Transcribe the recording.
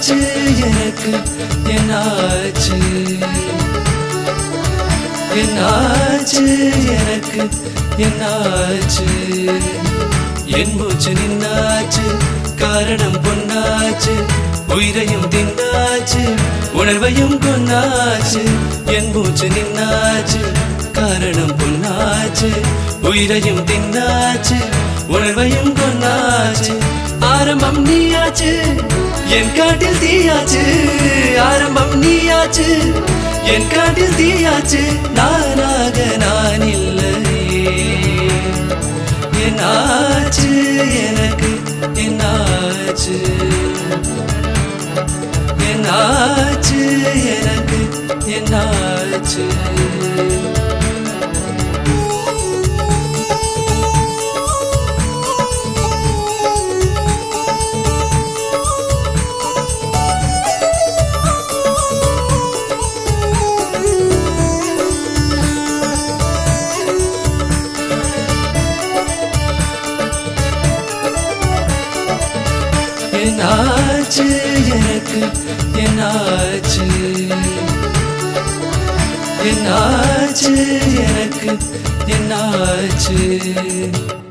என்னாச்சு எனக்கு என்னாச்சு என்னாச்சு எனக்கு என்னாச்சு என் மூச்சு நின்னாச்சு காரணம் பொன்னாச்சு உயிரையும் தின்னாச்சு உணர்வையும் கொன்னாச்சு என் மூச்சு நின்னாச்சு காரணம் பொன்னாச்சு உயிரையும் தின்னாச்சு உணர்வையும் கொன்னாச்சு ஆரம்பம் நீயாச்சு என் காட்டில் தீயாச்சு ஆரம்பம் நீயாச்சு என் காட்டில் தீயாச்சு நானாக நான் இல்லையே என்னாச்சு எனக்கு என்னாச்சு என்னாச்சு எனக்கு என்னாச்சு என்னாச்சு எனக்கு என்னாச்சு என்னாச்சு எனக்கு என்னாச்சு